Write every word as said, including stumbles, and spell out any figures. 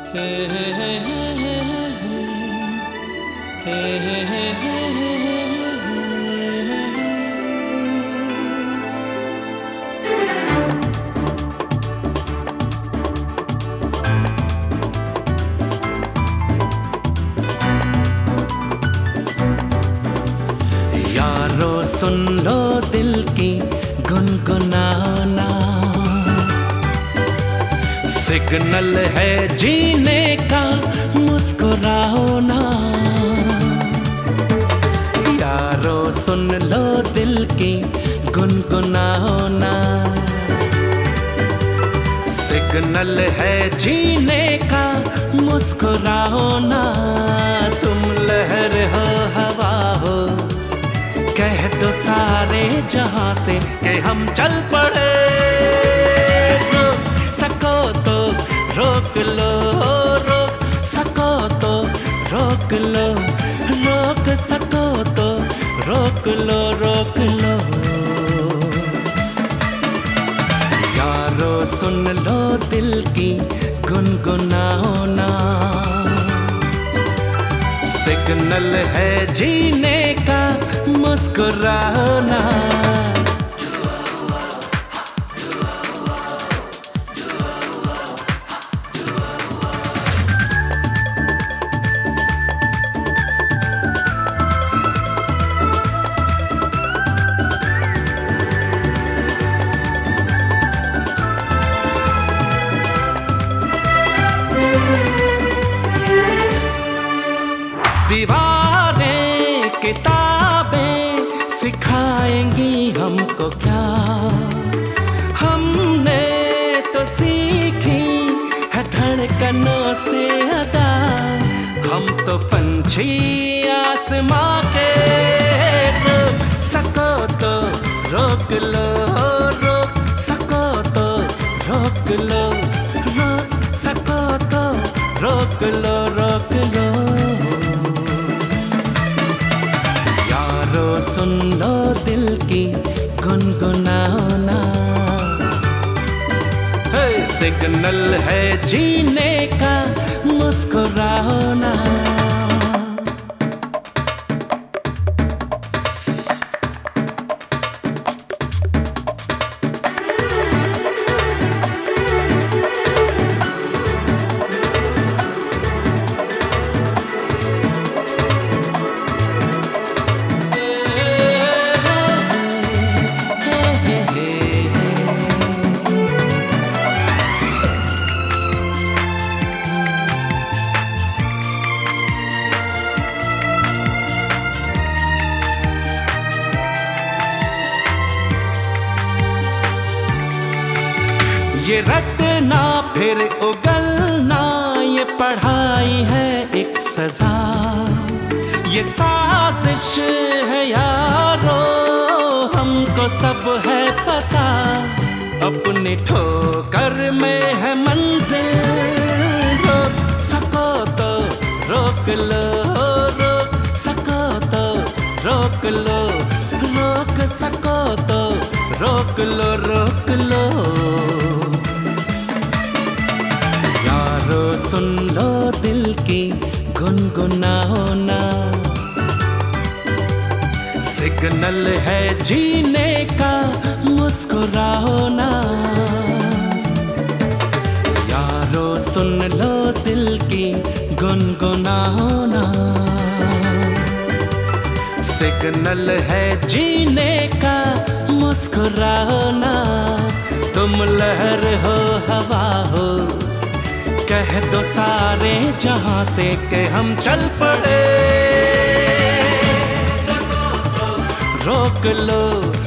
यारो सुन लो दिल की गुनगुनाना, सिग्नल है जीने का मुस्कुराओ ना। यारो सुन लो दिल की गुनगुनाओ ना, सिग्नल है जीने का मुस्कुराओ ना। तुम लहर हो हवा हो, कह दो सारे जहां से कि हम चल पड़े। रोक सको तो रोक लो, रोक सको तो रोक लो, रोक सको तो रोक लो, रोक लो। यारो सुन लो दिल की गुनगुनाओ ना, सिग्नल है जीने का मुस्कुराओ ना। दीवारें किताबें सिखाएंगी हमको क्या, हमने तो सीखी है धड़कनों से अदा। हम तो पंछी आसमां के, रोक सको तो रोक लो, रोक सको तो रोक लो, रोक सको तो रोक लो, रोक लो। सुन लो दिल की गुनगुनाओ ना, है सिग्नल है जीने का मुस्कुराओ ना। ये रटना फिर उगलना, ये पढ़ाई है एक सजा। ये साजिश है यारो, हमको सब है पता। अपनी ठोकर में है मंजिल, रोक सको तो रोक लो, रोक सको तो रोक लो, रोक सको तो रोक लो, रोक लो। सुन लो दिल की गुनगुनाओ ना, सिग्नल है जीने का मुस्कुराओ ना। यारो सुन लो दिल की गुनगुनाओ ना, सिग्नल है जीने का मुस्कुराओ ना। तुम लहर हो हवा हो, कह दो सारे जहां से कि हम चल पड़े। रोक लो